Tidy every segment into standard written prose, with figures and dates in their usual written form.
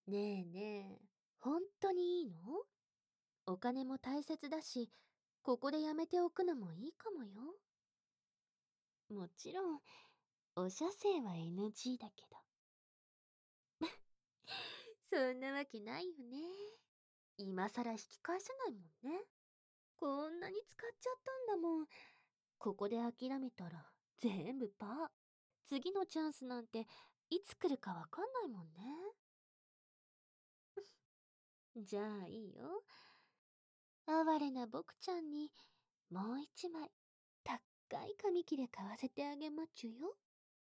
ねえねえ、本当にいいの？お金も大切だし、ここでやめておくのもいいかもよ。もちろん、お射精は NG だけど。そんなわけないよね。今さら引き返せないもんね。こんなに使っちゃったんだもん。ここで諦めたら全部パー。次のチャンスなんていつ来るかわかんないもんね。じゃあいいよ。哀れな僕ちゃんにもう一枚高い紙切れ買わせてあげまちゅよ。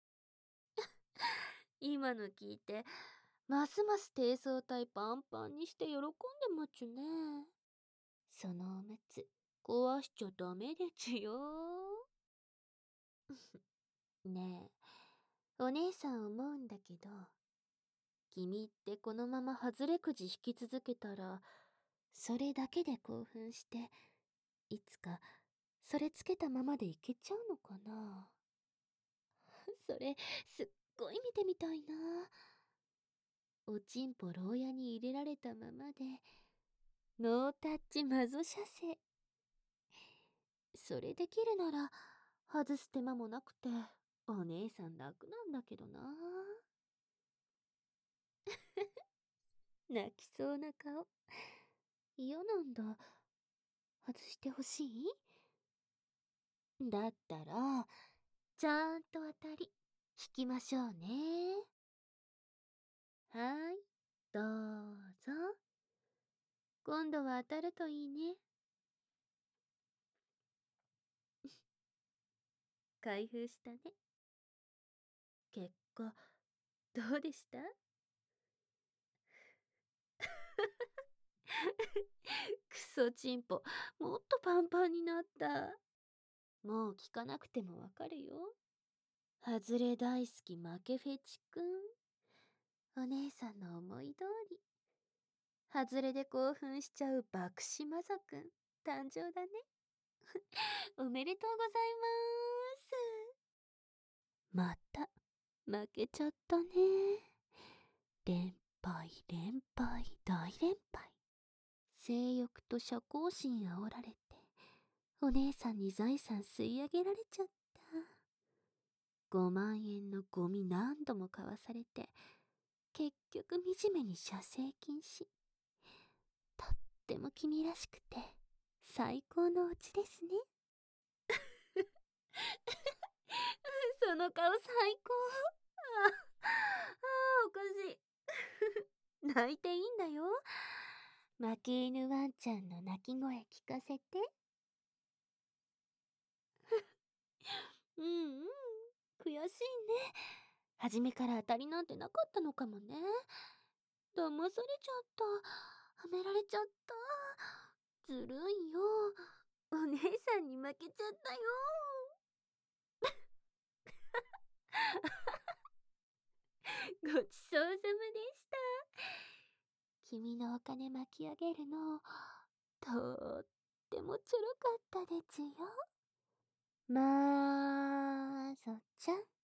今の聞いて、ますます低層体パンパンにして喜んでまちゅね。そのおむつ壊しちゃダメでちゅよ。ねえ、お姉さん思うんだけど、君ってこのまま外れくじ引き続けたら、それだけで興奮して、いつかそれつけたままでいけちゃうのかな。それ、すっごい見てみたいな。おちんぽ牢屋に入れられたままで、ノータッチマゾ射精。それできるなら、外す手間もなくて、お姉さん楽なんだけどな。泣きそうな顔。嫌なんだ。外してほしい？だったら、ちゃんと当たり、引きましょうね。はーい、どうぞ。今度は当たるといいね。開封したね。結果、どうでした？クソチンポ、もっとパンパンになった。もう聞かなくてもわかるよ。外れ大好き負けフェチくん。お姉さんの思い通り。外れで興奮しちゃう爆死マザくん。誕生だね。おめでとうございます。また、負けちゃったね。連敗、連敗、大連敗。性欲と社交心煽られて、お姉さんに財産吸い上げられちゃった。5万円のゴミ何度も買わされて、結局惨めに射精禁止。とっても君らしくて、最高のオチですね。その顔最高。おかしい。泣いていいんだよ。負け犬ワンちゃんの泣き声聞かせて。うんうん。悔しいね。初めから当たりなんてなかったのかもね。騙されちゃった。はめられちゃった。ずるいよ。お姉さんに負けちゃったよ。ごちそうさまでした。君のお金巻き上げるの、とってもちょろかったでちゅよ。まーそちゃん。